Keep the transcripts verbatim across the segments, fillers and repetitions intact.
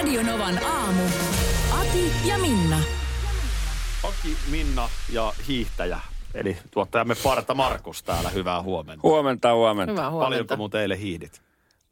Radionovan aamu. Ati ja Minna. Aki, Minna ja hiihtäjä. Eli tuottajamme Parta Markus täällä. Hyvää huomenta. Huomenta, huomenta. Hyvää huomenta. Paljonko mun teille hiihdit?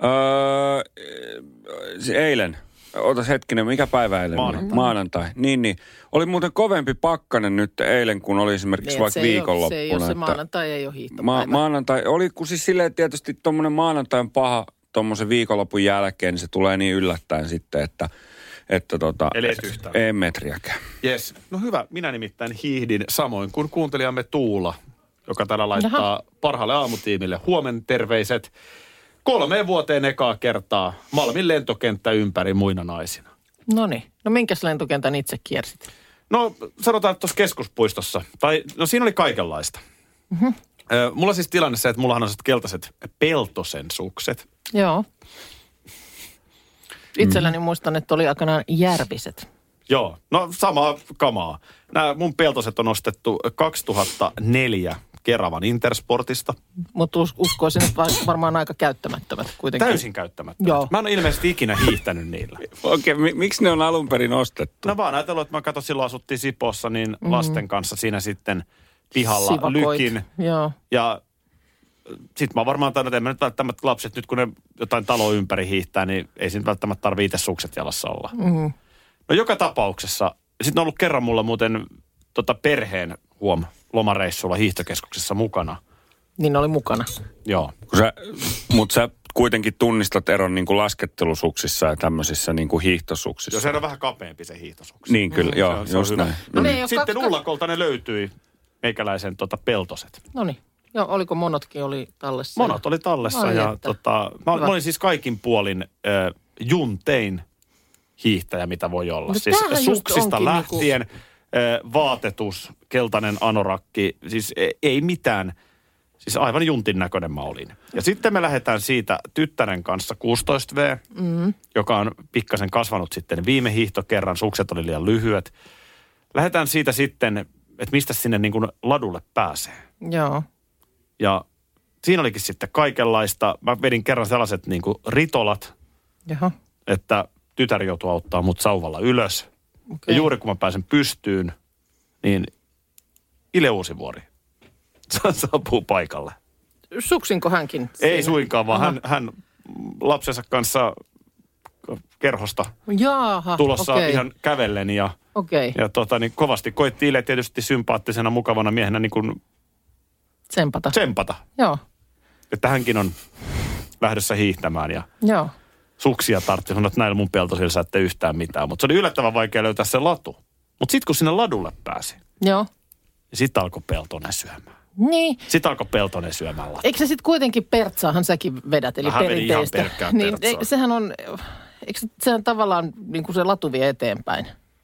Öö, eilen. Otas hetkinen, mikä päivä eilen? Maanantai. Maanantai. Niin, niin. Oli muuten kovempi pakkanen nyt eilen, kun oli esimerkiksi Niin, vaikka se ei viikonloppuna. ole, se ei ole se että maanantai, ei ole hiihtopäivä. Ma- maanantai, oli kun siis silleen tietysti tommonen maanantai on paha tommosen viikonlopun jälkeen, niin se tulee niin yllättäen sitten, että, että tota, Eli et yhtään. ei metriäkään. Yes. No hyvä. Minä nimittäin hiihdin samoin kuin kuuntelijamme Tuula, joka täällä laittaa Jaha. parhaalle aamutiimille huomen terveiset. Kolmeen vuoteen ekaa kertaa Malmin lentokenttä ympäri muina naisina. Noniin. No minkäs lentokentän itse kiersit? No sanotaan, että tuossa keskuspuistossa. Tai no siinä oli kaikenlaista. Mm-hmm. Ö, mulla siis tilanne se, että mullahan on sellaiset keltaiset peltosen sukset. Joo. Itselläni mm. muistan, että oli aikanaan järviset. Joo, no samaa kamaa. Nämä mun peltoset on ostettu kaksituhattaneljä Keravan Intersportista. Mutta uskoisin, että varmaan aika käyttämättömät kuitenkin. Täysin käyttämättömät. Joo. Mä en ole ilmeisesti ikinä hiihtänyt niillä. Okei, mi- miksi ne on alun perin ostettu? No vaan ajatellut, että mä katsoin, silloin asuttiin Sipossa, niin mm. lasten kanssa siinä sitten pihalla Sivakoit. lykin. Joo. Ja sit mä varmaan tainnut, että en mä nyt välttämättä lapset, nyt kun ne jotain taloa ympäri hiihtää, niin ei siinä välttämättä tarvitse itse sukset jalassa olla. Mm. No joka tapauksessa, sitten on ollut kerran mulla muuten tota perheen huom lomareissulla hiihtokeskuksessa mukana. Niin oli mukana. Joo. Mutta sä kuitenkin tunnistat eron niin kuin laskettelusuksissa ja tämmöisissä niin kuin hiihtosuksissa. Jos se on vähän kapeampi se hiihtosuksi. Niin kyllä, mm. joo, se on, se on just hyvä. näin. No ne ei ole Sitten kaksi- Ullakolta ne löytyi meikäläisen tota, peltoset. Noniin. Joo, oliko monotkin oli tallessa? Monot oli tallessa Ai ja että. tota, mä, Hyvä. mä olin siis kaikin puolin äh, juntein hiihtäjä, mitä voi olla. No siis tämähän just suksista onkin lähtien, niinku äh, vaatetus, keltainen anorakki, siis ei, ei mitään. Siis aivan juntin näköinen mä olin. Ja sitten me lähdetään siitä tyttären kanssa kuusitoista vuotias, mm. joka on pikkasen kasvanut sitten viime hiihtokerran. Sukset oli liian lyhyet. Lähdetään siitä sitten, että mistä sinne niin kuin ladulle pääsee. Joo. Ja siinä olikin sitten kaikenlaista. Mä vedin kerran sellaiset niin kuin ritolat, Jaha. että tytär joutui auttaa mut sauvalla ylös. Okay. Ja juuri kun mä pääsen pystyyn, niin Ile Uusivuori saapuu paikalle. Suksinko hänkin? Ei siinä? suinkaan, vaan Aha. hän, hän lapsensa kanssa kerhosta Jaaha, tulossa okei. ihan kävellen. Ja, Okei, ja tota, niin kovasti koitti Ile tietysti sympaattisena, mukavana miehenä niin kuin tsempata. tsempata. Joo, Että hänkin on lähdössä hiihtämään ja joo. suksia tartti. Sanoin, että näillä mun peltosilla sä ette yhtään mitään. Mutta se oli yllättävän vaikea löytää se latu. Mutta sitten kun sinne ladulle pääsi, Joo. niin sitten alkoi Peltonen syömään. Niin. Sitten alkoi Peltonen syömään latua. Eikö se sitten kuitenkin pertsaahan säkin vedät, eli Mähän vedin perinteistä. ihan pelkkää Niin, pertsaa. ei- sehän on, eikö se- sehän tavallaan niin kuin se latu vie eteenpäin?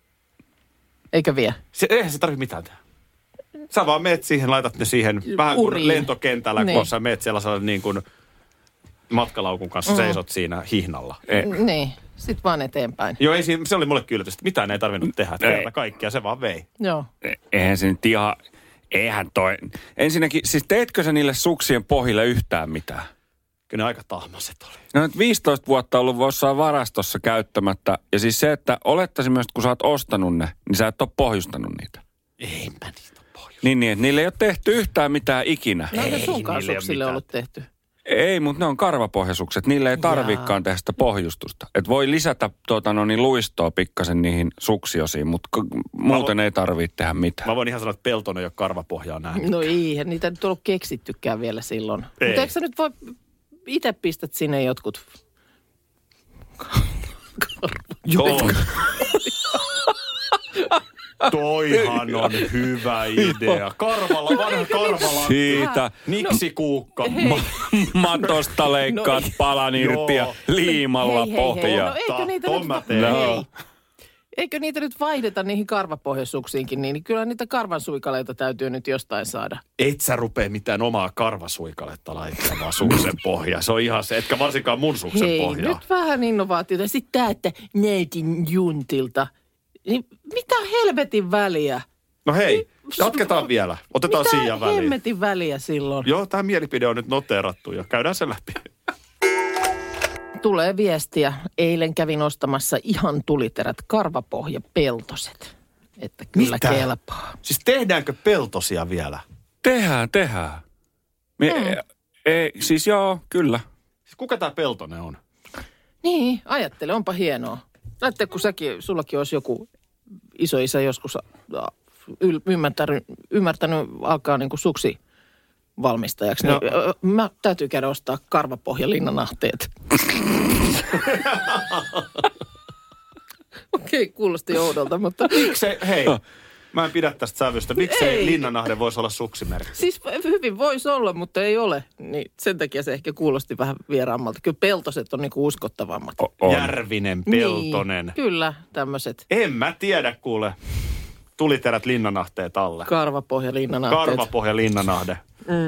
Eikö vie? Se, eihän se tarvitse mitään tehdä. Sä vaan meet siihen, laitat ne siihen vähän kuin Uriin. lentokentällä, Niin. kun sä meet siellä niin kuin matkalaukun kanssa mm. seisot siinä hihnalla. E- Niin, sitten vaan eteenpäin. Joo, ei, siinä- se oli mulle yllätys, että mitään ei tarvinnut tehdä. Ei. Kerta kaikkia, se vaan vei. Joo. Eihän se nyt ihan, eihän toi. Ensinnäkin, siis teetkö sä niille suksien pohjille yhtään mitään? Kyllä ne aika tahmaset oli. No nyt viisitoista vuotta ollut jossain varastossa käyttämättä. Ja siis se, että olettaisin myös, että kun sä oot ostanut ne, niin sä et ole pohjustanut niitä. Ei mä niitä pohjus. Niin, niin, että niille ei ole tehty yhtään mitään ikinä. No ne Ei sunkaan niille ole suksille mitään. ollut tehty. Ei, mutta ne on karvapohjasukset. Niille ei tarvikaan tehdä sitä pohjustusta. Et voi lisätä tuota, no niin, luistoa pikkasen niihin suksiosiin, mutta k- muuten ei tarvitse tehdä mitään. Mä voin ihan sanoa, että Peltonen ei ole karvapohjaa nähnyt. No ei, niitä nyt ollut keksittykään vielä silloin. Ei. Mutta eikö sä nyt voi, itse pistät sinne jotkut... Joo. Toihan on hyvä idea. Karvala, vanha Karvala. Siitä Niksi kuukka. Hei. matosta leikkaat No, palan irti ja joo. liimalla Hei, hei, hei. pohjaa. No eikö niitä Ton nyt, mä va- teen. hei. Eikö niitä nyt vaihdeta niihin karvapohjasuksiinkin, niin kyllä niitä karvansuikaleita täytyy nyt jostain saada. Et sä rupee mitään omaa karvasuikaletta laittamaan suksen pohjaa. Se on ihan se, etkä varsinkaan mun suksen Hei, pohjaa. nyt vähän innovaatiota. Sitten tämä, että näytin juntilta. Niin mitä helvetin väliä? No hei, jatketaan vielä. Otetaan siihen Mitä väliin. hemmetin väliä silloin? Joo, tämä mielipide on nyt noteerattu ja käydään se läpi. tulee viestiä. Eilen kävin ostamassa ihan tuliterät karvapohjapeltoset. Että kyllä Mitä? kelpaa. Siis tehdäänkö peltosia vielä? Tehdään, tehdään. Me, Mm. ei, ei, siis joo, kyllä. Siis kuka tämä Peltonen on? Niin, ajattele, onpa hienoa. Näette, kun säkin, sullakin olisi joku isoisä joskus yl- ymmärtänyt, ymmärtänyt alkaa niin kuin suksi valmistajaksi. No. Niin, ö, mä täytyy käydä ostaa karvapohjalinnanahteet. Okei, okay, kuulosti oudolta, mutta... Miksei, hei, mä en pidä tästä sävystä. Miksei Ei. Linnanahde voisi olla suksimerkki? Siis hyvin voisi olla, mutta ei ole. Niin sen takia se ehkä kuulosti vähän vieraammalta. Kyllä peltoset on niinku uskottavammat. O- on. Järvinen, Peltonen. Niin, kyllä, tämmöiset En mä tiedä, kuule. Tuliterät linnanahteet alle. karvapohjalinnanahteet. Karvapohja linnanahde.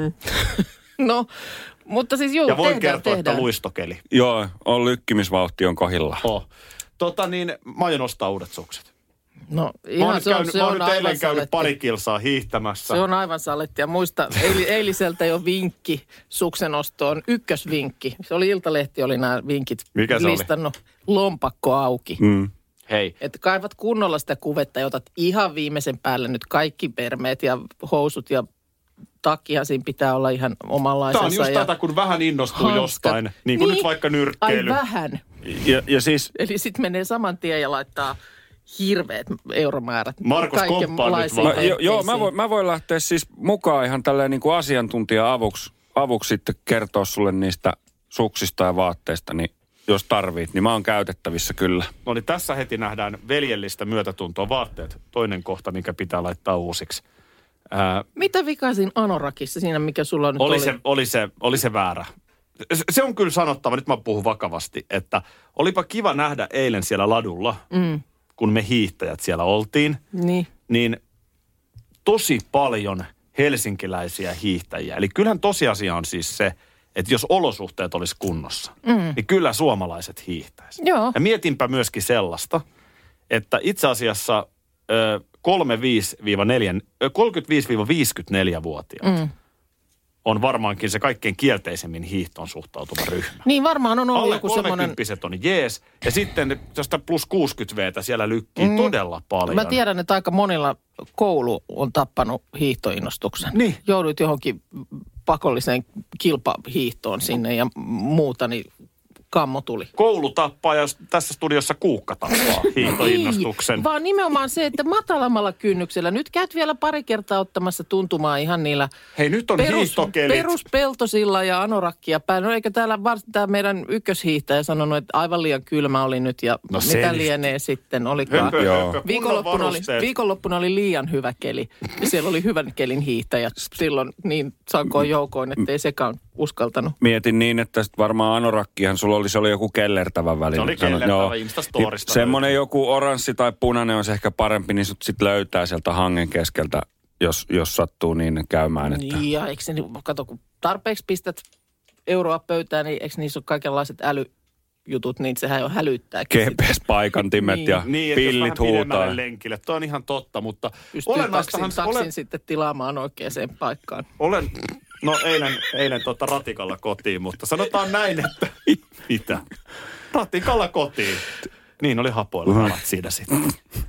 No, mutta siis juu, Ja voin tehdään, kertoa, tehdään. että luistokeli. Joo, on lykkimisvauhti on kohillaan. Oh. Tota niin, mä aion ostaa uudet sukset. No Mä oon ihan nyt, se on, käynyt, se mä oon on nyt eilen aivan käynyt saletti. pari kilsaa hiihtämässä. Se on aivan saletti. Ja muista, eil, eiliseltä jo vinkki suksen ostoon, ykkösvinkki. Se oli Iltalehti, oli nämä vinkit Mikä se oli? listannut. Lompakko auki. Mm. Hei, Että kaivat kunnolla sitä kuvetta ja otat ihan viimeisen päälle nyt kaikki permeet ja housut ja takkihan siinä pitää olla ihan omanlaisensa. tää on just ja tätä, kun vähän innostuu hanskat. jostain. Niin kuin Niin. nyt vaikka Ai nyrkkeily. vähän. Ja, ja siis Eli sitten menee saman tien ja laittaa hirveät euromäärät. Markus komppaa nyt kaikenlaisiin vaan. Mä, jo, joo, mä vehkeisiin. voin, mä voin lähteä siis mukaan ihan tälleen niin kuin asiantuntija-avuksi avuksi sitten kertoa sulle niistä suksista ja vaatteista, niin jos tarvit, niin mä oon käytettävissä kyllä. No niin, tässä heti nähdään veljellistä myötätuntoa vaatteet. Toinen kohta, mikä pitää laittaa uusiksi. Ää, Mitä vikaa siinä anorakissa, siinä mikä sulla nyt oli? oli, se, oli, se, oli se väärä. Se- Se on kyllä sanottava, nyt mä puhun vakavasti, että olipa kiva nähdä eilen siellä ladulla, Mm, kun me hiihtäjät siellä oltiin, niin. niin tosi paljon helsinkiläisiä hiihtäjiä. Eli kyllähän tosiasia on siis se, että jos olosuhteet olisi kunnossa, mm. niin kyllä suomalaiset hiihtäisi. Joo. Ja mietinpä myöskin sellaista, että itse asiassa ö, kolmekymmentäviisi viisikymmentäneljä-vuotiaat Mm. on varmaankin se kaikkein kielteisemmin hiihtoon suhtautuva ryhmä. Niin varmaan on ollut Alle joku semmoinen... kolmekymppiset on jees, ja sitten tästä plus kuusikymmentä veetä siellä lykkii mm. todella paljon. Mä tiedän, että aika monilla koulu on tappanut hiihtoinnostuksen. Niin. Joudut johonkin pakolliseen kilpahiihtoon sinne ja muuta, niin kammo tuli. Koulu tappaa ja tässä studiossa Kuukka tappaa hiihtoinnostuksen. Ei, vaan nimenomaan se, että matalammalla kynnyksellä. Nyt käyt vielä pari kertaa ottamassa tuntumaa ihan niillä Hei, nyt on hiihtokelit. peruspeltosilla ja anorakkia päin. No eikä täällä var, tämä meidän ykköshiihtäjä sanonut, että aivan liian kylmä oli nyt ja No mitä selistä. lienee sitten. Olikaan. Hömpö, Joo. hömpö, kunnon Viikonloppuna oli, varusteet. viikonloppuna oli liian hyvä keli. Ja siellä oli hyvän kelin hiihtäjät silloin niin sankoin joukoin, ettei sekaan uskaltanut. Mietin niin, että sit varmaan anorakkihan sulla oli, se oli joku kellertävä väline. Se oli Sano- kellertävä joo. Instastorista Niin semmoinen joku oranssi tai punainen on se ehkä parempi, niin sut sit löytää sieltä hangen keskeltä, jos, jos sattuu niin käymään. Että... Niin ja eikö se, niin- kato kun tarpeeksi pistät euroa pöytään, niin eikö niissä ole kaikenlaiset älyjutut, niin sehän jo hälyttääkin. G P S-paikantimet Niin. ja Niin, että jos vähän pillit huutaa. pidemmälle lenkille. Tuo on ihan totta, mutta Pystyy olennaistahan... taksin, taksin Olen, sitten tilaamaan oikeaan paikkaan. olen, no eilen, eilen tuota ratikalla kotiin, mutta sanotaan näin, että... Mitä? Ratikalla kotiin. Niin oli hapoilla alat siinä sitten.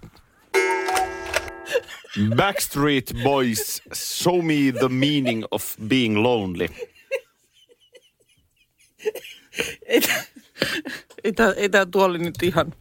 Backstreet Boys, show me the meaning of being lonely. Ei, tää- ei, tää- ei tämä tuoli nyt ihan...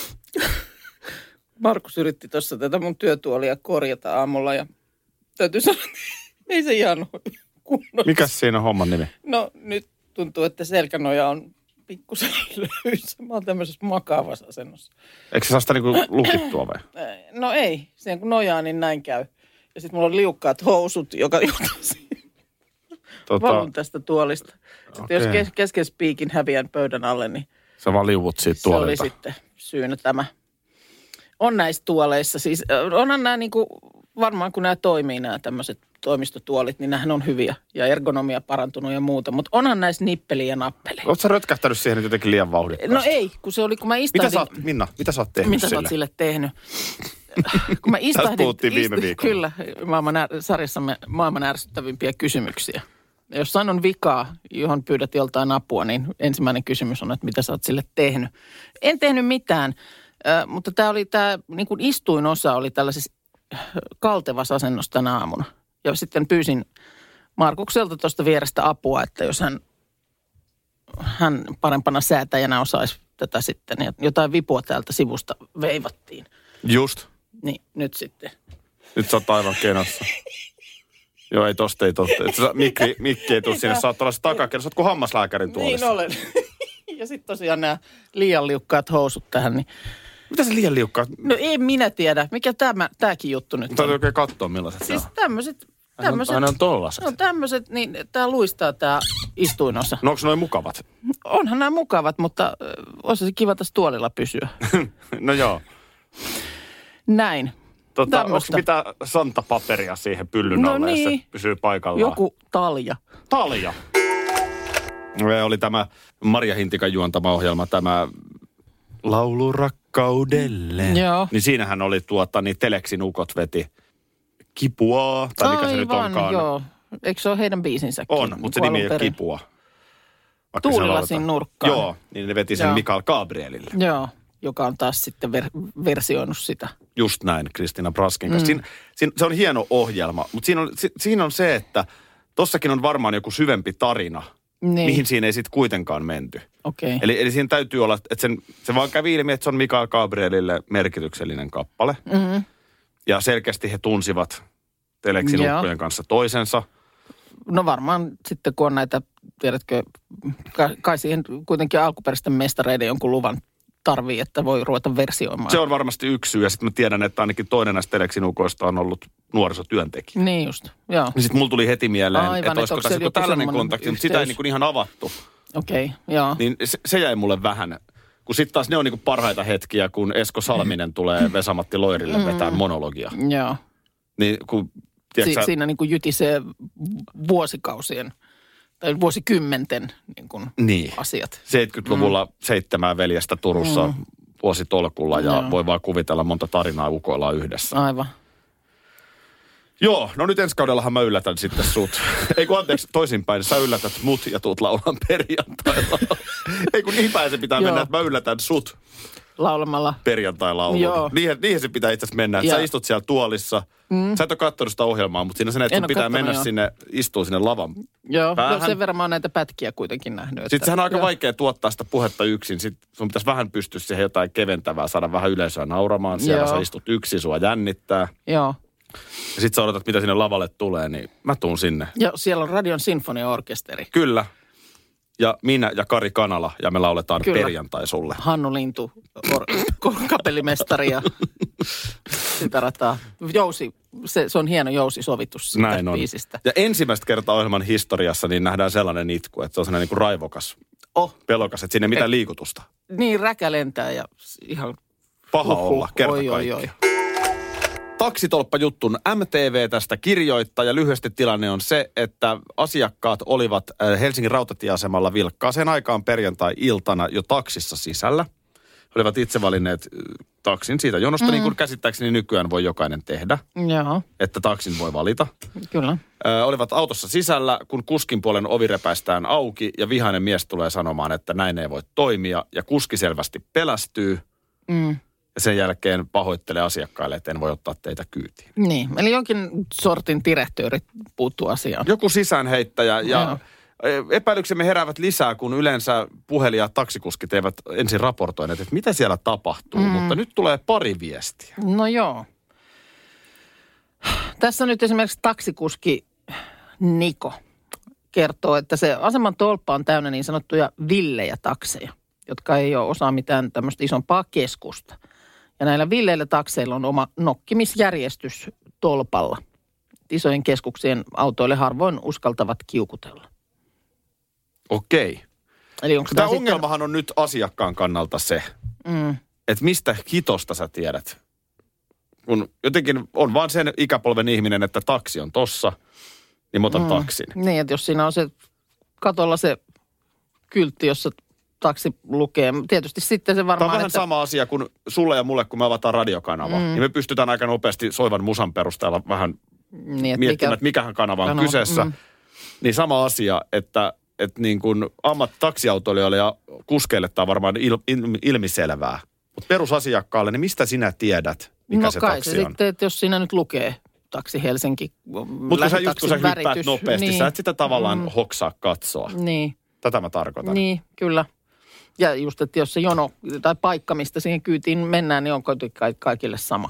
Markus yritti tuossa tätä mun työtuolia korjata aamulla ja täytyy sanoa, että ei se ihan kunnossa. Mikäs siinä on homman nimi? No nyt tuntuu, että selkänoja on pikkusen löysä. Mä oon tämmöisessä makaavassa asennossa. Eikö se saa sitä niinku lukittua vai? Eh, No ei, sen kun nojaa, niin näin käy. Ja sitten mulla on liukkaat housut, joka jutasi. Tota, Valun tästä tuolista. Sitten Okei. jos kes- kesken spiikin häviän pöydän alle, niin sä vaan liuvut siitä se oli tuolilta. sitten syynä tämä. On näissä tuoleissa. Siis ö, onhan nämä niinku, varmaan kun nämä toimii nämä tämmöiset toimistotuolit, niin nämähän on hyviä. Ja ergonomia parantunut ja muuta. Mutta onhan näissä nippeli ja nappeli. Oletko sä rötkähtänyt siihen nyt jotenkin liian vauhdikkaasti? No ei, kun se oli, kun mä istahdin. Mitä sä oot, Minna, mitä sä oot tehnyt Mitä sä sille? oot sille tehnyt? Kun mä istahdin, puhuttiin viime viikolla. Kyllä, maailman, är- sarjassamme maailman ärsyttävimpiä kysymyksiä. Jossain on vikaa, johon pyydät joltain apua, niin ensimmäinen kysymys on, että mitä sä oot sille tehnyt. En tehnyt mitään, äh, mutta tämä oli tämä niin kuin istuinosa oli tällaisessa kaltevassa asennossa tänä aamuna. Ja sitten pyysin Markukselta tuosta vierestä apua, että jos hän, hän parempana säätäjänä osaisi tätä sitten. Ja jotain vipua täältä sivusta veivattiin. Just. Niin, nyt sitten. Nyt sä oot aivan kenossa. Joo, ei tosta, ei tosta. Mikki, mikki ei tule sinne, sä oot tällaisessa takakerrassa. Sä oot kuin hammaslääkärin tuolissa. Niin olen. Ja sitten tosiaan nämä liian liukkaat housut tähän. Niin. Mitä se liian liukkaat? No ei minä tiedä. Mikä tämä, tämäkin juttu nyt on? Täytyy oikein katsoa millaiset Siis se on. tämmöiset. tämmöiset Hän on tollaset. No tämmöiset, niin tää luistaa tää istuinosa. No onko noin mukavat? Onhan nämä mukavat, mutta olisi kiva tässä tuolilla pysyä. No joo. Näin. Tota, onko Tämmöstä. mitä santapaperia siihen pyllyn No alle, niin. ja se pysyy paikallaan? Joku talja. Talja. Oli tämä Maria Hintikan juontama ohjelma, tämä Laulu rakkaudelle. Joo. Niin siinähän oli tuota, niin Teleksin ukot veti Kipua, tai mikä se nyt onkaan. Joo. Eikö se ole heidän biisinsäkin? On, mutta se nimi ei ole Kipua. Vaikka se Tuulilasin lauletaan. nurkkaan. Joo, niin ne veti sen Joo. Mikael Gabrielille. Joo, joka on taas sitten ver- versioinut sitä. Just näin, Kristiina Braskin kanssa. Mm. Siinä, siinä, se on hieno ohjelma, mutta siinä on, si, siinä on se, että tossakin on varmaan joku syvempi tarina, Niin. mihin siinä ei sitten kuitenkaan menty. Okei. Eli, eli siinä täytyy olla, että sen, se vaan kävi ilmi, että se on Mikael Gabrielille merkityksellinen kappale. Mm-hmm. Ja selkeästi he tunsivat Teleksin Joo. ukkojen kanssa toisensa. No varmaan sitten kun on näitä, tiedätkö, ka- kai siihen kuitenkin alkuperäisten mestareiden jonkun luvan tarvii, että voi ruveta versioimaan. Se on varmasti yksi syy, ja sitten mä tiedän, että ainakin toinen näistä Teleksin ukoista on ollut nuorisotyöntekijä. Niin just, joo. Niin sitten mulla tuli heti mieleen, Aivan, että että olisiko onko tässä siellä joku joku tällainen semmoinen kontakti, mutta sitä ei yhteys? niin kuin ihan avattu. Okei, okay, joo. Niin se, se jäi mulle vähän. Kun sitten taas ne on niin kuin parhaita hetkiä, kun Esko Salminen tulee Vesa-Matti Loirille Mm. vetää monologia. Joo. Niin kun, Si- tiedätkö sä, siinä niin kuin jytisee vuosikausien tai vuosikymmenten niin kuin niin. asiat. seitsemänkymmentäluvulla mm. seitsemää veljestä Turussa mm. vuositolkulla ja Joo. voi vaan kuvitella monta tarinaa ukoillaan yhdessä. Aivan. Joo, no nyt ensi kaudellahan mä yllätän sitten sut. Ei kun anteeksi, toisinpäin, sä yllätät mut ja tuut laulan perjantailla. Ei kun niin päin se pitää Joo. mennä, että mä yllätän sut Laulamalla. perjantai-laulun. Joo. Niihin, niihin se pitää itse asiassa mennä, että Joo. sä istut siellä tuolissa. Mm. Sä et ole katsonut sitä ohjelmaa, mutta siinä sen, että En sun ole pitää kattonut, mennä joo. sinne, istua sinne lavan. Joo, Päähän. no sen verran mä oon näitä pätkiä kuitenkin nähnyt. Että, Sitten sehän on aika joo. vaikea tuottaa sitä puhetta yksin. Sitten sun pitäisi vähän pystyä siihen jotain keventävää, saada vähän yleisöä nauramaan. Siellä Joo. sä istut yksin, sua jännittää. Joo. Ja sit sä odotat, mitä sinne lavalle tulee, niin mä tuun sinne. Ja siellä on Radion sinfoniaorkesteri. Kyllä. Ja minä ja Kari Kanala, ja me lauletaan Kyllä. perjantai sulle. Hannu Lintu, or- kapellimestari ja sitä rataa. Jousi, se, se on hieno jousisovitus siitä Näin on. biisistä. Ja ensimmäistä kertaa ohjelman historiassa niin nähdään sellainen itku, että se on sellainen niin kuin raivokas, Oh, pelokas, että siinä ei mitään liikutusta. niin räkä lentää ja ihan Paha Huhhuh. olla, kerta Oi, oi, kaikki. oi. Taksitolppajuttun M T V tästä kirjoittaa ja lyhyesti tilanne on se, että asiakkaat olivat äh, Helsingin rautatieasemalla vilkkaaseen aikaan perjantai-iltana jo taksissa sisällä. He olivat itse valinneet äh, taksin siitä jonosta, mm. niin kuin käsittääkseni nykyään voi jokainen tehdä, Joo, että taksin voi valita. kyllä. Ö, olivat autossa sisällä, kun kuskin puolen ovi repäistään auki ja vihainen mies tulee sanomaan, että näin ei voi toimia. Ja kuski selvästi pelästyy Mm. ja sen jälkeen pahoittelee asiakkaille, että en voi ottaa teitä kyytiin. Niin, eli jonkin sortin direktööri puuttuu asiaan. Joku sisäänheittäjä ja Joo. epäilyksemme heräävät lisää, kun yleensä puhelin- ja taksikuskit eivät ensin raportoineet, että mitä siellä tapahtuu. Mm. Mutta nyt tulee pari viestiä. No joo. Tässä nyt esimerkiksi taksikuski Niko kertoo, että se aseman tolppa on täynnä niin sanottuja villejä takseja, jotka ei ole osaa mitään tämmöistä isompaa keskusta. Ja näillä villeillä takseilla on oma nokkimisjärjestys tolpalla. Isojen keskuksien autoille harvoin uskaltavat kiukutella. Okei. Eli onko Tämä sitten- ongelmahan on nyt asiakkaan kannalta se, Mm, että mistä hitosta sä tiedät. Kun jotenkin on vaan sen ikäpolven ihminen, että taksi on tossa, niin mä otan mm. taksin. niin, että jos siinä on se katolla se kyltti, jossa taksi lukee. Tietysti sitten se Tämä varmaan, on vähän että... sama asia kuin sulle ja mulle, kun me avataan radiokanava. Mm. Niin me pystytään aika nopeasti soivan musan perusteella vähän Niin, että miettimään, että mikähän kanava on kanava, kyseessä. mm. Niin sama asia, että, että niin kuin ammattitaksiautoilijoille ja kuskeille tämä on varmaan il, il, ilmiselvää. Mutta perusasiakkaalle, niin mistä sinä tiedät, mikä no se kai taksi se on? sitten, että jos siinä nyt lukee taksi Helsinki, Mutta sä just kun sä hyppäät väritys, nopeasti, niin, sä et sitä tavallaan mm, hoksaa katsoa. Niin, Tätä mä tarkoitan. niin, kyllä. Ja just, että jos se jono tai paikka, mistä siihen kyytiin mennään, niin onko kaikille sama?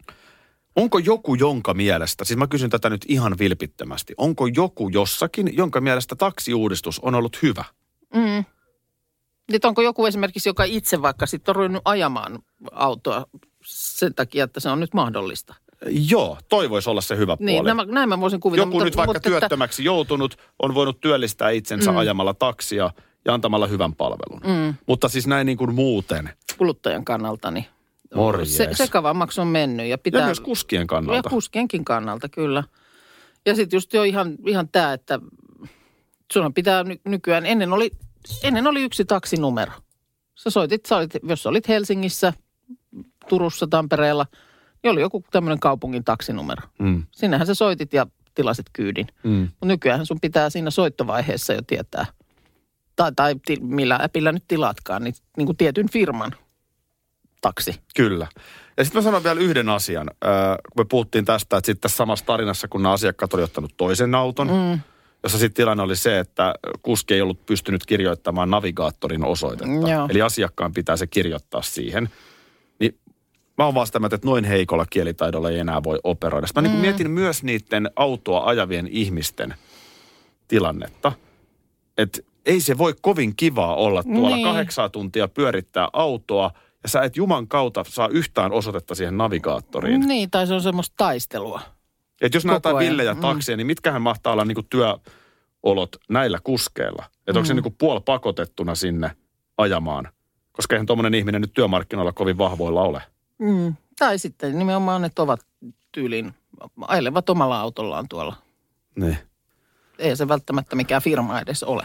Onko joku, jonka mielestä, siis mä kysyn tätä nyt ihan vilpittömästi, onko joku jossakin, jonka mielestä taksiuudistus on ollut hyvä? Mm. Nyt onko joku esimerkiksi, joka itse vaikka sitten on ruvennut ajamaan autoa sen takia, että se on nyt mahdollista? Joo, toi voisi olla se hyvä puoli. Niin, nämä, näin mä voisin kuvitella. Joku mutta, nyt vaikka mutta, työttömäksi että joutunut on voinut työllistää itsensä mm. ajamalla taksia ja antamalla hyvän palvelun. Mm. Mutta siis näin niin kuin muuten. Kuluttajan kannalta, niin Morjes. se, sekavammaksi on mennyt. Ja, pitää, ja myös kuskien kannalta. Ja kuskienkin kannalta, kyllä. Ja sitten just jo ihan, ihan tämä, että sunhan pitää ny, nykyään, ennen oli, ennen oli yksi taksinumero. Sä soitit, sä olit, jos olit Helsingissä, Turussa, Tampereella, niin oli joku tämmöinen kaupungin taksinumero. Mm. Sinnehän sä soitit ja tilasit kyydin. Mm. Mutta nykyään sun pitää siinä soittovaiheessa jo tietää, tai, tai ti, millä äpillä nyt tilaatkaan, niin, niin kuin tietyn firman taksi. Kyllä. Ja sitten mä sanon vielä yhden asian. Äh, kun me puhuttiin tästä, että sitten tässä samassa tarinassa, kun nämä asiakkaat oli ottanut toisen auton, mm. jossa sitten tilanne oli se, että kuski ei ollut pystynyt kirjoittamaan navigaattorin osoitetta. Joo. Eli asiakkaan pitää se kirjoittaa siihen. Niin mä oon vastaamaan, että noin heikolla kielitaidolla ei enää voi operoida. Sitten mä mm. niin mietin myös niiden autoa ajavien ihmisten tilannetta. Että ei se voi kovin kivaa olla tuolla niin. kahdeksan tuntia pyörittää autoa ja sä et juman kautta saa yhtään osoitetta siihen navigaattoriin. Niin, tai se on semmoista taistelua. Että jos näytetään villejä takseja, mm. niin mitkähän mahtaa olla niinku työolot näillä kuskeilla? Että mm. onko se niinku puol pakotettuna sinne ajamaan? Koska eihän tuommoinen ihminen nyt työmarkkinoilla kovin vahvoilla ole. Mm. Tai sitten nimenomaan ne ovat tyylin, ailevat omalla autollaan tuolla. Niin. Ei se välttämättä mikään firma edes ole.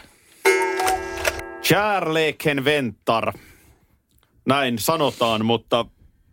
Kärleken väntar. Näin sanotaan, mutta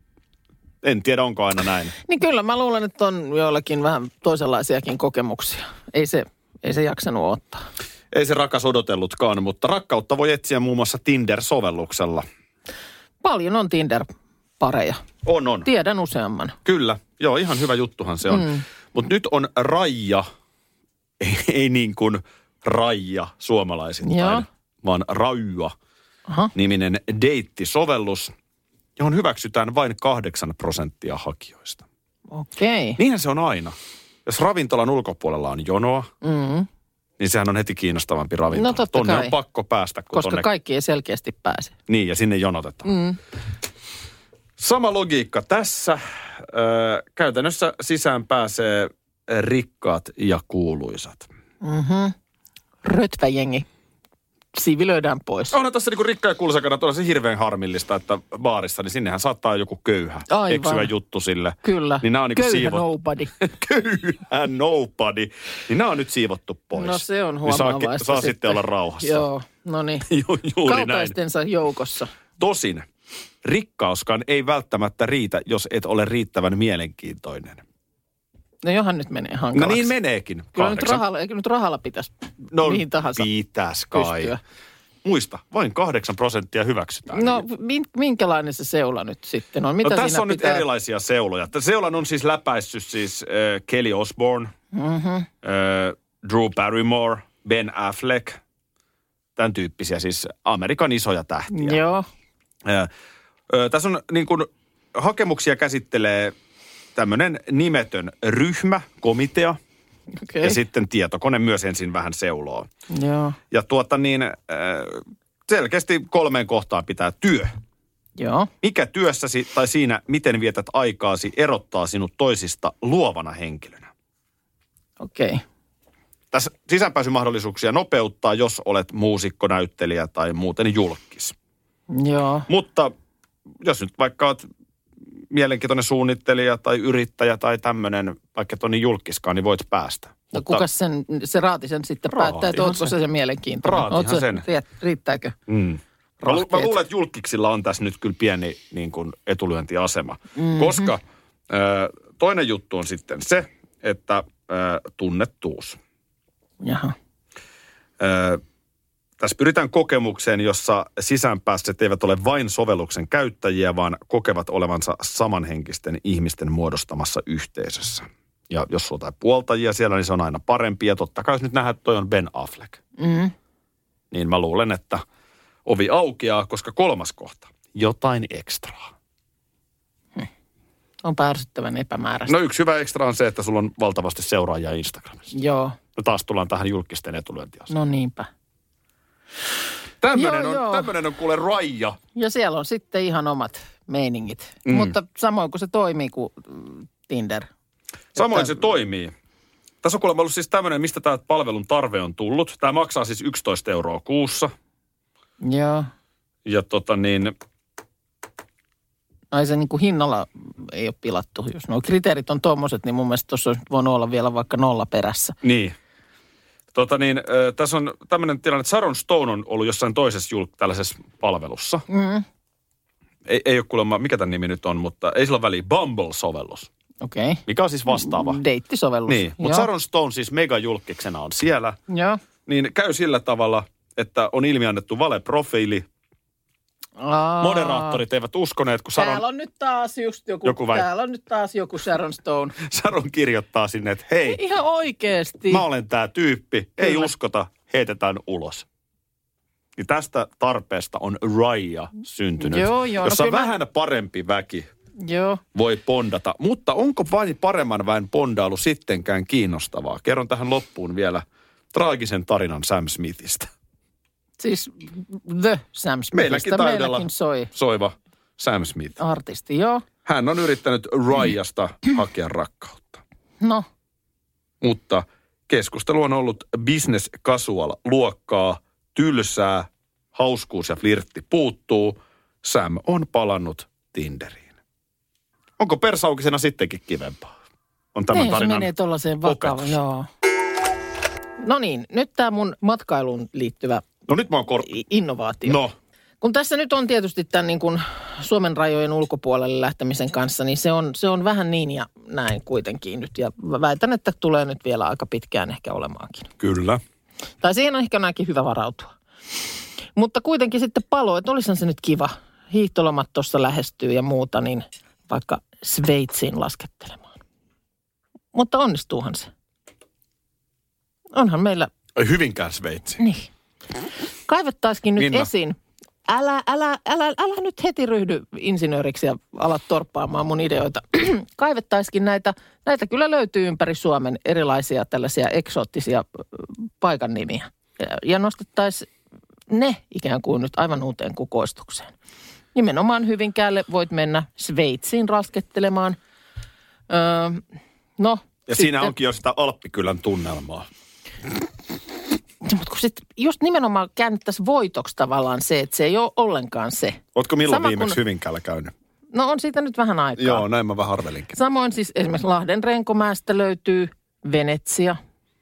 en tiedä, onko aina näin. Niin kyllä, mä luulen, että on joillakin vähän toisenlaisiakin kokemuksia. Ei se, ei se jaksanut ottaa. Ei se rakas odotellutkaan, mutta rakkautta voi etsiä muun muassa Tinder-sovelluksella. Paljon on Tinder-pareja. On, on. Tiedän useamman. Kyllä. Joo, ihan hyvä juttuhan se on. Mm. Mutta nyt on Raija, ei, ei niin kuin Raija suomalaisittain, vaan Raija. Aha. Niminen deittisovellus, johon hyväksytään vain kahdeksan prosenttia hakijoista. Okei. Niinhän se on aina. Jos ravintolan ulkopuolella on jonoa, mm. niin sehän on heti kiinnostavampi ravintola. No totta tonne kai. on pakko päästä. Kun Koska tonne... kaikki ei selkeästi pääse. Niin, ja sinne jonotetaan. Mm. Sama logiikka tässä. Ö, käytännössä sisään pääsee rikkaat ja kuuluisat. Mhm. Rötväjengi. Siivilöidään pois. Onhan tässä niinku rikka ja kuuluisa kannalta on se hirveän harmillista, että baarissa, niin sinnehän saattaa joku köyhä, aivan. eksyvä juttu sille. Kyllä, niin nämä on niinku köyhä siivot... nobody. Köyhä nobody. Niin nämä on nyt siivottu pois. No se on huomaavaista. huomaavaista. Niin saa, saa sitten. sitten olla rauhassa. Joo, no niin. Ju, juuri Kaltaistensa näin. joukossa. Tosin, rikkauskaan ei välttämättä riitä, jos et ole riittävän mielenkiintoinen. No johan nyt menee hankalaksi. No niin meneekin. Kyllä nyt rahalla, eikö nyt rahalla pitäisi no, mihin tahansa pitäisi kai. pystyä. Muista, vain kahdeksan prosenttia hyväksytään. No minkälainen se seula nyt sitten on? Mitä no, tässä on pitää... nyt erilaisia seuloja. Seulan on siis läpäissyt siis äh, Kelly Osbourne, mm-hmm. äh, Drew Barrymore, Ben Affleck, tämän tyyppisiä siis Amerikan isoja tähtiä. Joo. Äh, äh, tässä on niin kuin hakemuksia käsittelee tämmöinen nimetön ryhmä, komitea. Okay. Ja sitten tietokone myös ensin vähän seuloo. Joo. Ja tuota niin, äh, selkeästi kolmeen kohtaan pitää työ. Joo. Mikä työssäsi tai siinä, miten vietät aikaasi, erottaa sinut toisista luovana henkilönä? Okei. Okay. Tässä sisäänpääsymahdollisuuksia nopeuttaa, jos olet muusikko, näyttelijä tai muuten julkkis. Joo. Mutta jos nyt vaikka olet mielenkiintoinen suunnittelija tai yrittäjä tai tämmöinen, vaikka et ole niin julkkiskaan, niin voit päästä. No mutta kuka sen, se raati sen sitten päättää, että ootko se se mielenkiintoinen? Raatihan sen. Riittääkö? Mm. Mä, lu, mä luulen, että julkkiksilla on tässä nyt kyllä pieni niin kuin etulyöntiasema, mm-hmm. koska ö, toinen juttu on sitten se, että ö, tunnettuus. Jaha. Öö, tässä pyritään kokemukseen, jossa sisäänpäässeet eivät ole vain sovelluksen käyttäjiä, vaan kokevat olevansa samanhenkisten ihmisten muodostamassa yhteisössä. Ja jos sulla on jotain puoltajia siellä, niin se on aina parempi. Ja totta kai jos nyt nähdään, että toi on Ben Affleck, Mm. niin mä luulen, että ovi aukeaa, koska kolmas kohta. Jotain ekstraa. On ärsyttävän epämääräistä. No yksi hyvä ekstra on se, että sulla on valtavasti seuraajia Instagramissa. Joo. No taas tullaan tähän julkisten etulyöntiasiaan. No niinpä. Tämmöinen Joo, on, joo. tämmönen on kuule raija. Ja siellä on sitten ihan omat meiningit. Mm. Mutta samoin kuin se toimii kuin mm, Tinder. Samoin Että- se toimii. Tässä on kuulemma ollut siis tämmöinen, mistä tämä palvelun tarve on tullut. Tämä maksaa siis yksitoista euroa kuussa. Joo. Ja tota niin, Ai se niin kuin hinnalla ei ole pilattu. Jos nuo kriteerit on tommoset, niin mun mielestä tuossa olisi voinut olla vielä vaikka nolla perässä. niin. Tota niin, äh, tässä on tämmöinen tilanne, että Sharon Stone on ollut jossain toisessa julk- tällaisessa palvelussa. Mm. Ei, ei ole kuulemma, mikä tämän nimi nyt on, mutta ei sillä ole väliä, Bumble-sovellus. Okei. Okay. Mikä on siis vastaava. Deittisovellus. Niin, mutta Joo. Sharon Stone siis megajulkiksena on siellä. Joo. Niin käy sillä tavalla, että on ilmiannettu valeprofiili. Aa. Moderaattorit eivät uskoneet, kun Sharon, Täällä on nyt taas just joku, Joku vai- täällä on nyt taas joku Sharon Stone. Sharon kirjoittaa sinne, että hei, Ihan oikeesti. mä olen tää tyyppi, ei Kyllä. uskota, heitetään ulos. Niin tästä tarpeesta on raija syntynyt, Joo, joo, no jossa kyllä mä- vähän parempi väki Joo. voi pondata. Mutta onko vain paremman väen pondailu sittenkään kiinnostavaa? Kerron tähän loppuun vielä traagisen tarinan Sam Smithistä. Siis The Sam Smithistä. Meilläkin taidella Meilläkin soi soiva Sam Smith. artisti, joo. Hän on yrittänyt Rayasta hakea rakkautta. No, Mutta keskustelu on ollut business casual luokkaa, tylsää, hauskuus ja flirtti puuttuu. Sam on palannut Tinderiin. Onko persaukisena sittenkin kivempaa? On tämän niin se tarinan menee tuollaiseen vakavaan, opetus. joo. No niin, nyt tämä mun matkailuun liittyvä No nyt mä oon kor... i- innovaatio. No, Kun tässä nyt on tietysti tämän niin kuin Suomen rajojen ulkopuolelle lähtemisen kanssa, niin se on, se on vähän niin ja näin kuitenkin nyt. Ja väitän, että tulee nyt vielä aika pitkään ehkä olemaankin. kyllä. Tai siihen on ehkä näinkin hyvä varautua. Mutta kuitenkin sitten palo, että olisihan se nyt kiva. Hiihtolomat tuossa lähestyy ja muuta, niin vaikka Sveitsiin laskettelemaan. Mutta onnistuuhan se. Onhan meillä, Hyvinkään Sveitsi. niin. Kaivettaisikin nyt Minna. esiin. Älä, älä, älä, älä nyt heti ryhdy insinööriksi ja ala torppaamaan mun ideoita. Kaivettaisikin näitä, näitä kyllä löytyy ympäri Suomen erilaisia tällaisia eksoottisia ö, paikan nimiä. Ja, ja nostettaisiin ne ikään kuin nyt aivan uuteen kukoistukseen. Nimenomaan Hyvinkäälle voit mennä Sveitsiin raskettelemaan. Öö, no, Ja siinä onkin jo sitä Alppikylän tunnelmaa. Mutta kun sitten just nimenomaan käännettäisiin voitoksi tavallaan se, että se ei ole ollenkaan se. Ootko milloin Sama viimeksi kun- Hyvinkäällä käynyt? No on siitä nyt vähän aikaa. Joo, näin mä vähän arvelinkin. Samoin siis esimerkiksi Lahden Renkomäestä löytyy Venetsia.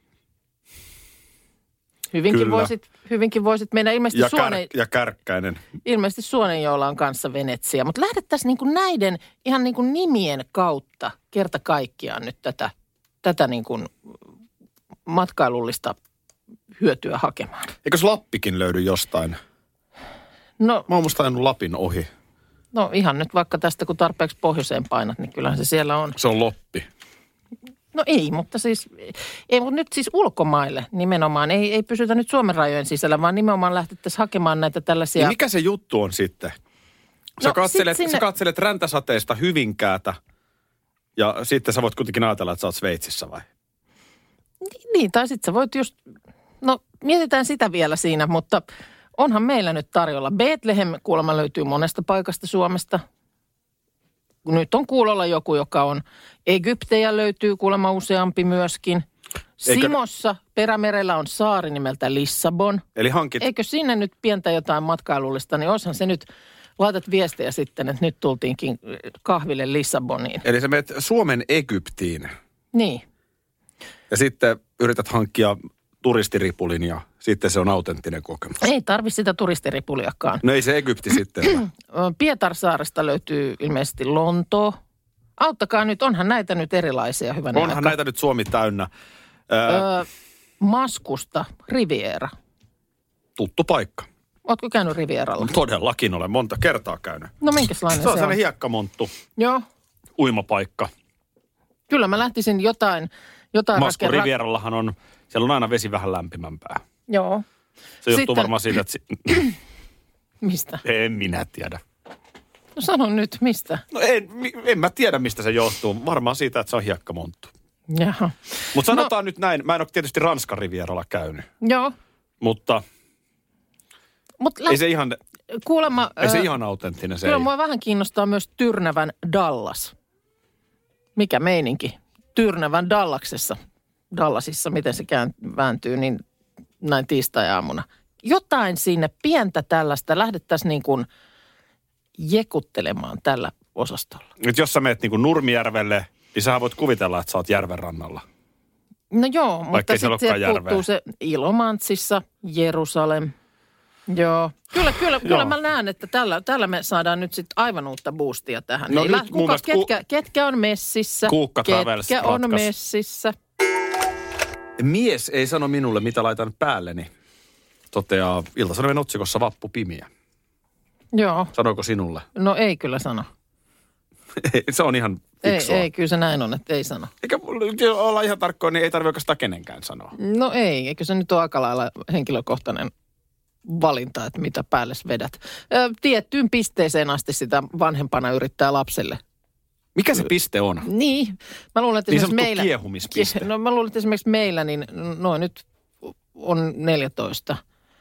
Hyvinkin Kyllä. voisit, hyvinkin voisit mennä. Ilmeisesti, Ja, Suone, kär, ja Kärkkäinen. ilmeisesti Suonenjoella on kanssa Venetsia. Mutta lähdettäisiin niinku näiden ihan niinku nimien kautta kerta kaikkiaan nyt tätä, tätä niinku matkailullista hyötyä hakemaan. Eikös Lappikin löydy jostain? No, Mä oon musta ajanut Lapin ohi. no ihan nyt vaikka tästä, kun tarpeeksi pohjoiseen painat, niin kyllähän se siellä on. Se on Loppi. No ei, mutta siis, ei, mutta nyt siis ulkomaille nimenomaan. Ei, ei pysytä nyt Suomen rajojen sisällä, vaan nimenomaan lähdettäisiin hakemaan näitä tällaisia. Niin mikä se juttu on sitten? Sä, No, katselet, sit sinne- sä katselet räntäsateesta Hyvinkäätä ja sitten sä voit kuitenkin ajatella, että sä oot Sveitsissä vai? Niin, tai sitten sä voit just, no mietitään sitä vielä siinä, mutta onhan meillä nyt tarjolla. Bethlehem kuulemma löytyy monesta paikasta Suomesta. Nyt on kuulolla joku, joka on. Egyptejä löytyy kuulemma useampi myöskin. Eikö- Simossa perämerellä on saari nimeltä Lissabon. Eli hankit, Eikö sinne nyt pientä jotain matkailullista, niin olisihan se nyt, laitat viestejä sitten, että nyt tultiinkin kahville Lissaboniin. eli sä menet Suomen Egyptiin Niin. ja sitten yrität hankkia turistiripulin ja sitten se on autenttinen kokemus. Ei tarvi sitä turistiripuliakaan. No ei se Egypti sitten. ole. Pietarsaaresta löytyy ilmeisesti Lontoo. Auttakaa nyt, onhan näitä nyt erilaisia hyvänä Onhan näitä nyt Suomi täynnä. Öö, Öö, Maskusta Riviera. Tuttu paikka. Ootko käynyt Rivieralla? Todellakin olen monta kertaa käynyt. No minkälainen Se on se on? sellainen hiekkamonttu, Joo. uimapaikka. Kyllä mä lähtisin jotain... jotain Masku raken- Rivierallahan on, siellä on aina vesi vähän lämpimämpää. Joo. Se johtuu Sitten- varmaan siitä, että... Si- Mistä? en minä tiedä. No sano nyt, mistä? No en, mi- en mä tiedä, mistä se johtuu. Varmaan siitä, että se on hiekkamonttu. Jaha. Mutta sanotaan no, nyt näin, mä en ole tietysti Ranskan Rivieralla käynyt, Joo. mutta Mut lä- ei se ihan, kuulemma... ei se ö, ihan autenttinen se Kyllä ei. mua vähän kiinnostaa myös Tyrnävän Dallas. Mikä meininki? Tyrnävän Dallaksessa, Dallasissa, miten se kään, vääntyy, niin näin tiistai-aamuna. Jotain sinne pientä tällaista, lähdettäisiin niin kuin jekuttelemaan tällä osastolla. Nyt jos sä meet niin kuin Nurmijärvelle, niin sähän voit kuvitella, että sä oot järven rannalla. No joo, mutta ei siellä sitten olekaan sieltä puuttuu järveä. se Ilomantsissa, Jerusalem. Joo, kyllä, kyllä, kyllä Joo. mä näen, että tällä, tällä me saadaan nyt sitten aivan uutta boostia tähän. No Ei nyt lä- mun kuka, mielestä ku- ketkä, ketkä on messissä? Kuukka Travels Ketkä on ratkaisi. messissä? Mies ei sano minulle, mitä laitan päälleni, toteaa Ilta-Sanomien otsikossa Vappu Pimiä. Joo, Sanoiko sinulle? no ei kyllä sano. Se on ihan Ei, fiksua. ei, kyllä se näin on, että ei sano. Eikä jos olla ihan tarkkoin, niin ei tarvitse oikeastaan kenenkään sanoa. No ei, eikö se nyt ole aika lailla henkilökohtainen valinta, että mitä päälle vedät. Ö, tiettyyn pisteeseen asti sitä vanhempana yrittää lapselle. Mikä se piste on? Niin, mä luulen, että Niin esimerkiksi sanottu meillä... kiehumispiste. No mä luulen, että esimerkiksi meillä, niin noin nyt on neljätoista.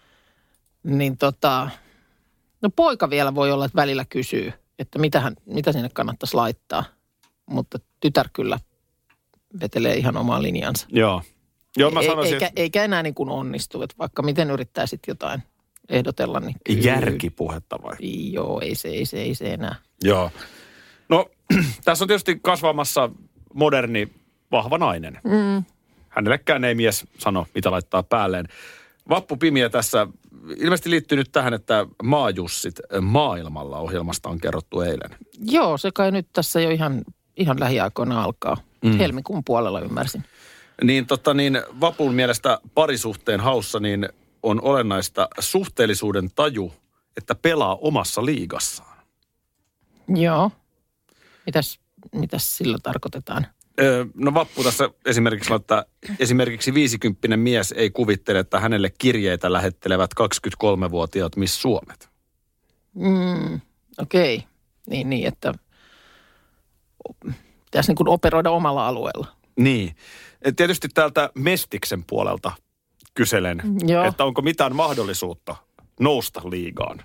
Niin tota, no poika vielä voi olla, että välillä kysyy, että mitähän, mitä sinne kannattaisi laittaa. Mutta tytär kyllä vetelee ihan omaa linjansa. Joo. Joo, mä Ei, sanoisin, eikä, että eikä enää niin kuin onnistu, että vaikka miten yrittää sitten jotain ehdotella, niin kyllä. järkipuhetta vai? Joo, ei se, ei se, ei se enää. Joo. No, tässä on tietysti kasvamassa moderni, vahva nainen. Mm. Hänellekään ei mies sano, mitä laittaa päälleen. Vappu Pimiä tässä ilmeisesti liittyy nyt tähän, että maajussit maailmalla ohjelmasta on kerrottu eilen. Joo, se kai nyt tässä jo ihan, ihan lähiaikoina alkaa. Mm. Helmikuun puolella ymmärsin. Niin, tota, niin Vapun mielestä parisuhteen haussa niin on olennaista suhteellisuuden taju, että pelaa omassa liigassaan. Joo. Mitäs, mitäs sillä tarkoitetaan? Öö, no Vappu tässä esimerkiksi sanoo, että esimerkiksi viisikymppinen mies ei kuvittele, että hänelle kirjeitä lähettelevät kaksikymmentäkolmevuotiaat Miss Suomet. Mm, okei. Niin, niin, että pitäisi niin kuin operoida omalla alueella. Niin. Et tietysti täältä Mestiksen puolelta kyselen, Joo. että onko mitään mahdollisuutta nousta liigaan?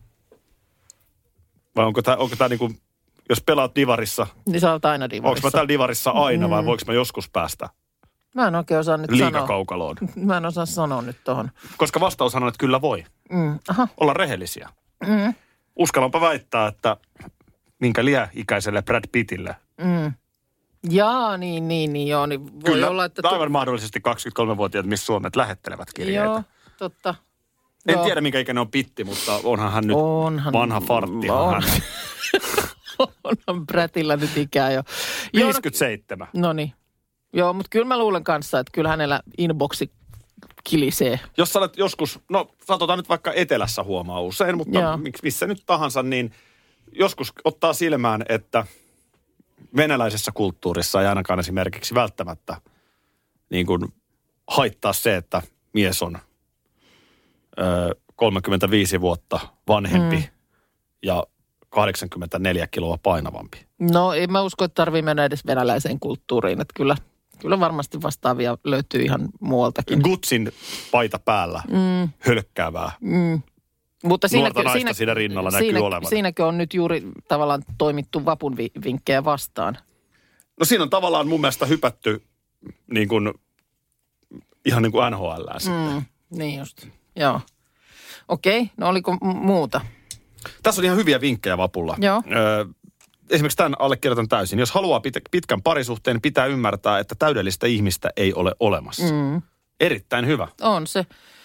Vai onko tämä, onko tämä niin kuin, jos pelaat divarissa, Niin sä olet aina onko divarissa. mä täällä divarissa aina vai voiko mä joskus päästä Mä en oikein osaa nyt sanoa. liigakaukaloon? Mä en osaa sanoa nyt tohon. Koska vastaushan on, että kyllä voi. Mm, aha. Olla rehellisiä. Mm, Uskallanpa väittää, että minkä liä-ikäiselle Brad Pittille. mm. Jaa, niin, niin, niin, joo. Niin voi Kyllä, olla, että... aivan mahdollisesti kaksikymmentäkolmevuotiaat Miss Suomet lähettelevät kirjeitä. Joo, totta. En Joo. tiedä, minkä ikäinen on Pitti, mutta onhan hän nyt Onhan- vanha fartti. on. Hän. Onhan Brätillä nyt ikää jo. Joo, no- viisikymmentäseitsemän. No niin. Joo, mutta kyllä mä luulen kanssa, että kyllä hänellä inboxi kilisee. Jos sä olet joskus, no sanotaan nyt vaikka etelässä huomaa usein, mutta Joo. miksi- missä nyt tahansa, niin joskus ottaa silmään, että venäläisessä kulttuurissa ei ainakaan esimerkiksi välttämättä niin kuin haittaa se, että mies on ö, kolmekymmentäviisi vuotta vanhempi mm. ja kahdeksankymmentäneljä kiloa painavampi. No ei mä usko, että tarvii mennä edes venäläiseen kulttuuriin. Että kyllä, kyllä varmasti vastaavia löytyy ihan muualtakin. Gutsin paita päällä, mm. hölkkäävää. Mm. Mutta Nuorta naista siinä rinnalla näkyy siinä, olevan. Siinäkö on nyt juuri tavallaan toimittu vapun vi- vinkkejä vastaan? No siinä on tavallaan mun mielestä hypätty niin kuin, ihan niin kuin N H L:ään sitten. Mm, niin just, joo. Okei, no oliko m- muuta? Tässä on ihan hyviä vinkkejä Vapulla. Joo. Öö, esimerkiksi tämän allekirjoitan täysin. Jos haluaa pit- pitkän parisuhteen, pitää ymmärtää, että täydellistä ihmistä ei ole olemassa. Mm. Erittäin hyvä. On se.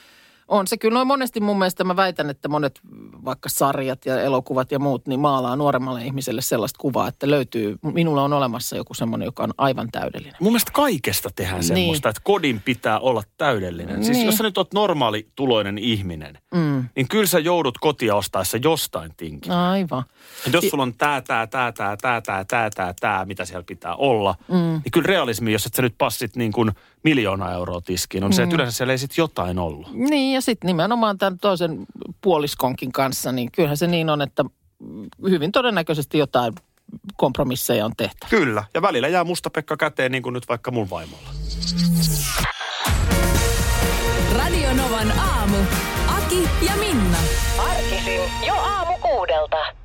On se kyllä noin monesti mun mielestä, mä väitän, että monet vaikka sarjat ja elokuvat ja muut, niin maalaa nuoremmalle ihmiselle sellaista kuvaa, että löytyy, minulla on olemassa joku semmoinen, joka on aivan täydellinen. Mun mielestä kaikesta tehdään semmoista, niin. että kodin pitää olla täydellinen. Niin. Siis jos sä nyt oot normaalituloinen ihminen, mm. niin kyllä sä joudut kotia ostaessa jostain tinkimään. Aivan. Et jos sulla on tää, tää, tää, tää, tää, tää, tää, tää, tää, mitä siellä pitää olla, mm. niin kyllä realismi, jos et sä nyt passit niin kuin miljoona euroa tiskiin, on mm. se, että yleensä siellä ei sit jotain ollut. Niin, ja sitten nimenomaan tämän toisen puoliskonkin kanssa, niin kyllähän se niin on, että hyvin todennäköisesti jotain kompromisseja on tehtävä. Kyllä, ja välillä jää Musta-Pekka käteen, niin kuin nyt vaikka mun vaimolla. Radio Novan aamu. Aki ja Minna. Arkisin jo aamu kuudelta.